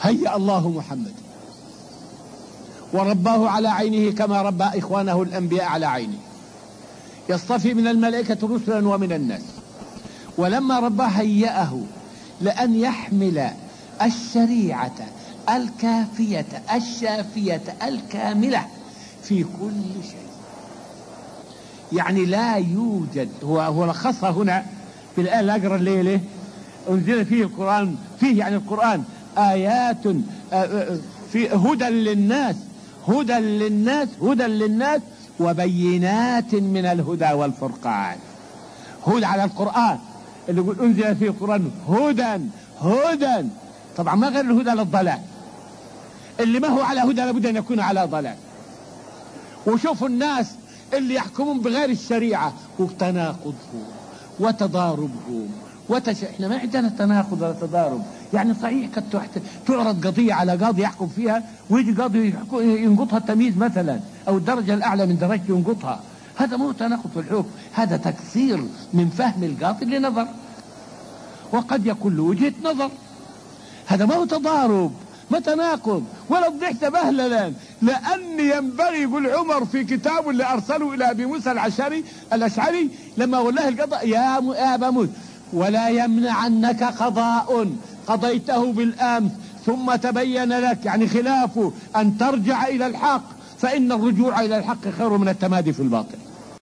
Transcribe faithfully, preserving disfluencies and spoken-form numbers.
هيأ الله محمد ورباه على عينه كما ربى إخوانه الأنبياء على عينه، يصطفي من الملائكة رسلا ومن الناس. ولما رباه هيأه لأن يحمل الشريعة الكافية الشافية الكاملة في كل شيء. يعني لا يوجد، هو هو لخصها هنا في الآية اللي أقرأ الليلة: أنزل فيه القرآن، فيه يعني القرآن آيات في هدى للناس هدى للناس هدى للناس وبينات من الهدى والفرقان. هدى على القرآن اللي يقول أنزل فيه القرآن هدى هدى، طبعا ما غير الهدى للضلال، اللي ما هو على هدى لابد أن يكون على ضلال. وشوفوا الناس اللي يحكمون بغير الشريعة وتناقضهم وتضاربهم وتش... احنا ما عندنا تناقض ولا تضارب. يعني صحيح كانت تعرض قضية على قاضي يحكم فيها ويجي قاضي ينقطها التمييز مثلا أو الدرجة الأعلى من درجته ينقطها، هذا مو تناقض في الحكم، هذا تكثير من فهم القاضي لنظر، وقد يكون له وجهة نظر، هذا ما هو تضارب ما تناقض ولا ضحت بهللا. لأن ينبغي، يقول عمر في كتابه اللي أرسله إلى أبي موسى الأشعري الأشعري لما ولاه القضاء: يا أبا موسى ولا يمنعنك قضاء قضيته بالأمس ثم تبين لك، يعني خلافه، أن ترجع إلى الحق، فإن الرجوع إلى الحق خير من التمادي في الباطل.